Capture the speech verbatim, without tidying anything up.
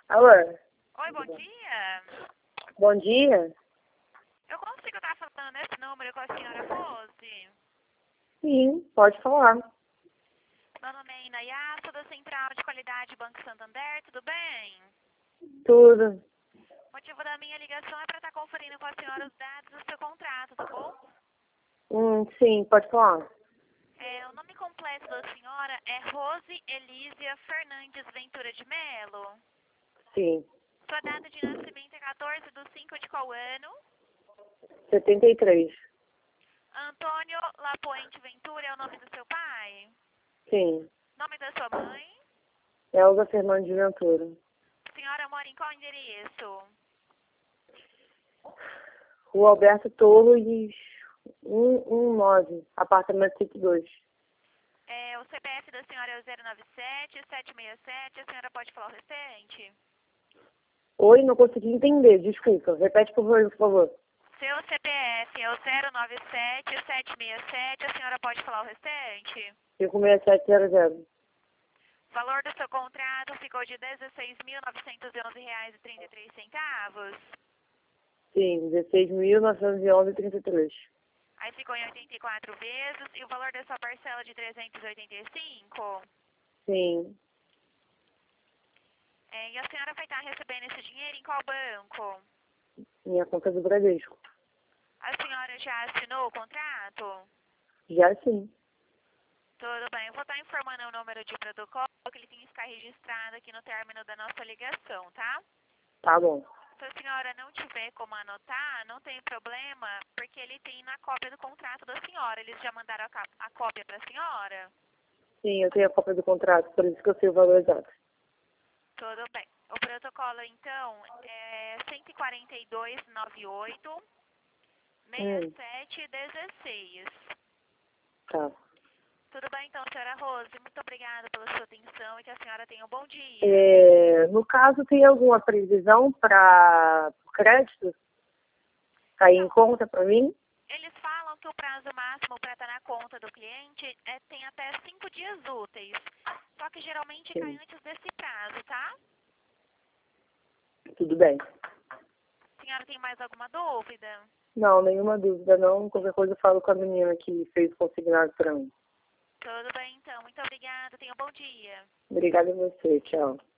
Alô? Oi, bom dia. Bom dia? Eu consigo estar falando nesse número com a senhora Rose? Sim, pode falar. Meu nome é Inayá, sou da Central de Qualidade Banco Santander, tudo bem? Tudo. O motivo da minha ligação é para estar conferindo com a senhora os dados do seu contrato, tá bom? Hum, sim, pode falar. É, o nome completo da senhora é Rose Elísia Fernandes Ventura de Melo. Sim. Sua data de nascimento é quatorze de cinco de qual ano? setenta e três. Antônio Lapoente Ventura é o nome do seu pai? Sim. Nome da sua mãe? Elza Fernandes de Ventura. A senhora mora em qual endereço? Rua Alberto Torres, cento e nove, apartamento cento e dois. É, o C P F da senhora é o zero nove sete, sete seis sete, a senhora pode falar o restante? Oi, não consegui entender, desculpa. Repete por favor, por favor. Seu C P F é o zero nove sete, sete seis sete, a senhora pode falar o restante? cinco seis sete zero zero. O valor do seu contrato ficou de dezesseis mil novecentos e onze reais e trinta e três centavos. Sim, dezesseis mil novecentos e onze vírgula trinta e três. Aí ficou em oitenta e quatro vezes, e o valor da sua parcela de trezentos e oitenta e cinco. Sim. É, e a senhora vai estar recebendo esse dinheiro em qual banco? Minha conta do Bradesco. A senhora já assinou o contrato? Já sim. Tudo bem, eu vou estar informando o número de protocolo que ele tem que ficar registrado aqui no término da nossa ligação, tá? Tá bom. Se a senhora não tiver como anotar, não tem problema, porque ele tem na cópia do contrato da senhora. Eles já mandaram a, cap- a cópia para a senhora? Sim, eu tenho a cópia do contrato, por isso que eu sei o valor exato. Tudo bem. O protocolo, então, é cento e quarenta e dois, noventa e oito, sessenta e sete, dezesseis. Tá. Tudo bem, então, senhora Rose. Muito obrigada pela sua atenção e que a senhora tenha um bom dia. É, no caso, tem alguma previsão para crédito? Cair em conta para mim? Eles falam que o prazo máximo para estar na conta do cliente é, tem até cinco dias úteis. Só que geralmente cai Sim. antes desse prazo, tá? Tudo bem. A senhora tem mais alguma dúvida? Não, nenhuma dúvida não. Qualquer coisa eu falo com a menina que fez o consignado para mim. Tudo bem, então. Muito obrigada. Tenha um bom dia. Obrigada a você. Tchau.